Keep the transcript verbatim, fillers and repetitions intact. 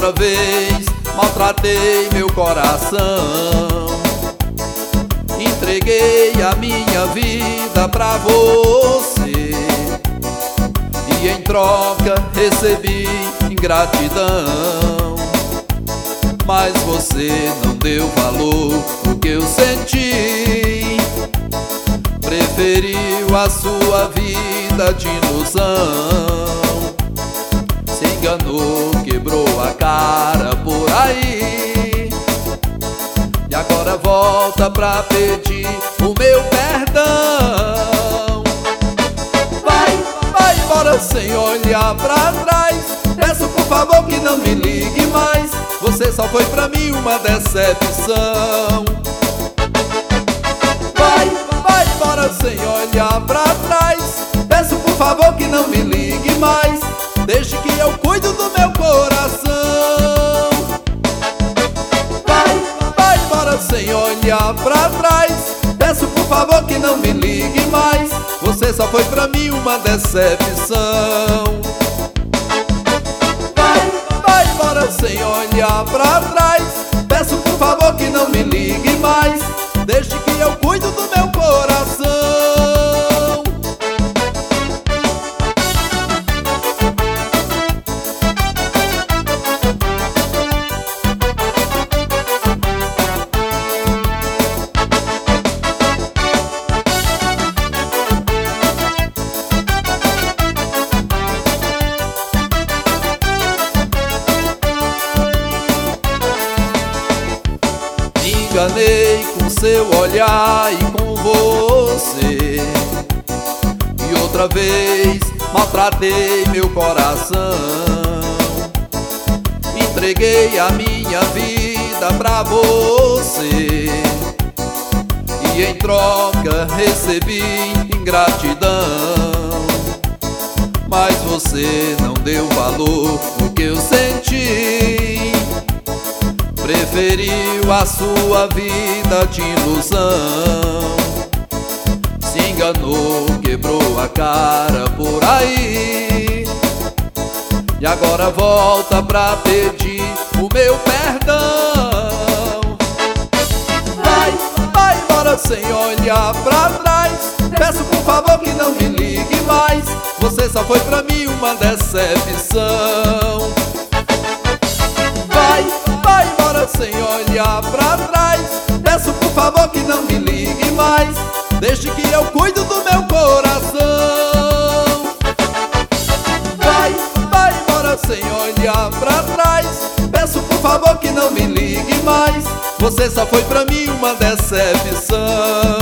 outra vez maltratei meu coração, entreguei a minha vida pra você e em troca recebi ingratidão. Mas você não deu valor ao que eu senti, preferiu a sua vida de ilusão. Se enganou, quebrou a cara por aí e agora volta pra pedir o meu perdão. Vai, vai embora sem olhar pra trás, peço por favor que não me ligue mais, você só foi pra mim uma decepção. Vai, vai embora sem olhar pra trás, peço por favor que não me ligue mais, deixe que eu cuido do meu coração. Vai, vai embora sem olhar pra trás, peço por favor que não me ligue mais, você só foi pra mim uma decepção. Vai, vai embora sem olhar pra trás, peço por favor que não me ligue mais, deixe que eu cuido do meu coração. Enganei com seu olhar e com você, e outra vez maltratei meu coração, entreguei a minha vida pra você e em troca recebi ingratidão. Mas você não deu valor ao que eu senti, preferiu a sua vida de ilusão. Se enganou, quebrou a cara por aí e agora volta pra pedir o meu perdão. Vai, vai embora sem olhar pra trás, peço por favor que não me ligue mais, você só foi pra mim uma decepção. Vai, vai embora sem olhar pra trás, peço por favor que não me ligue mais, deixe que eu cuido do meu coração. Vai, vai embora sem olhar pra trás, peço por favor que não me ligue mais, você só foi pra mim uma decepção.